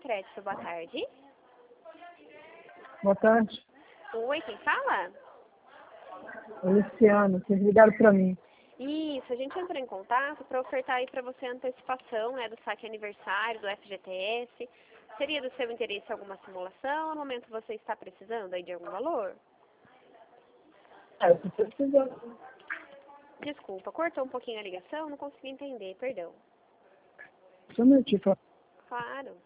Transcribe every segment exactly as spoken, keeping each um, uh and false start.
Crédito, boa tarde. Boa tarde. Oi, quem fala? É Luciano, vocês ligaram para mim. Isso, a gente entrou em contato para ofertar aí para você a antecipação, né, do saque aniversário, do F G T S. Seria do seu interesse alguma simulação? No momento você está precisando aí de algum valor? É, eu tô precisando. Desculpa, cortou um pouquinho a ligação, não consegui entender, perdão. Só um minutinho, por favor. Claro.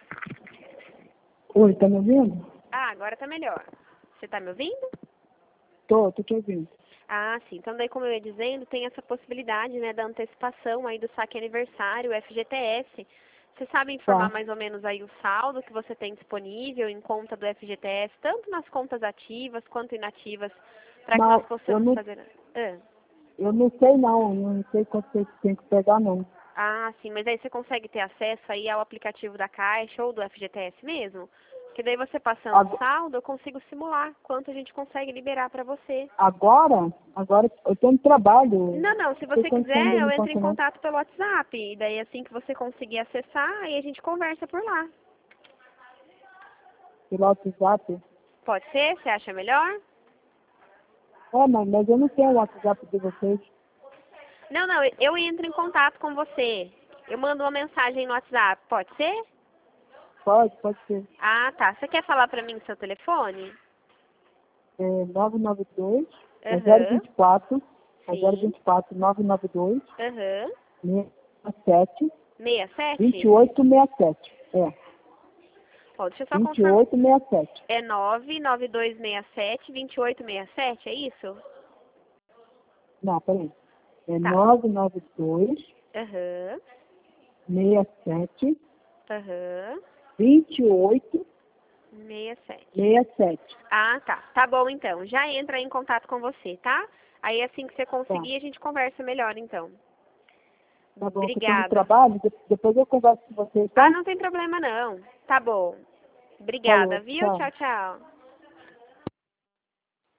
Oi, tá me ouvindo? Ah, agora tá melhor. Você tá me ouvindo? Tô, tô te ouvindo. Ah, sim. Então daí, como eu ia dizendo, tem essa possibilidade, né, da antecipação aí do saque aniversário, F G T S. Você sabe informar Tá. mais ou menos aí o saldo que você tem disponível em conta do F G T S, tanto nas contas ativas quanto inativas, para que nós Mas eu possamos não, fazer... Ah. eu não sei não, eu não sei quanto você tem que pegar não. Ah, sim, mas aí você consegue ter acesso aí ao aplicativo da Caixa ou do F G T S mesmo? Que daí você passando o Ag- saldo, eu consigo simular quanto a gente consegue liberar para você. Agora, agora eu tô no trabalho, Não, não, se não tem você condição de quiser, ir eu no entro em conta não. contato pelo WhatsApp. E daí assim que você conseguir acessar, aí a gente conversa por lá. Pelo WhatsApp. Pode ser? Você acha melhor? É, mas, mas eu não tenho o WhatsApp de vocês. Não, não, eu entro em contato com você. Eu mando uma mensagem no WhatsApp, pode ser? Pode, pode ser. Ah, tá. Você quer falar pra mim o seu telefone? É nove nove dois, é zero Aham, vinte e quatro, é zero sim. vinte e quatro, nove nove dois, Aham. sete Sessenta e vinte e sete? oito sessenta e sete. É, Ó, deixa eu só vinte e confirmar. oito sessenta e sete. É nove nove dois seis sete, dois oito seis sete, é isso? Não, peraí. É Tá. nove nove dois, Aham. sessenta e sete, Aham. vinte e oito sessenta e sete. sessenta e sete. Ah, tá. Tá bom, então. Já entra em contato com você, tá? Aí, assim que você Tá. conseguir, a gente conversa melhor, então. Tá bom, que eu tô no Obrigada. trabalho, de- depois eu converso com você, Ah, tá? não tem problema, não. Tá bom. Obrigada, Falou, viu? tchau. Tchau, tchau.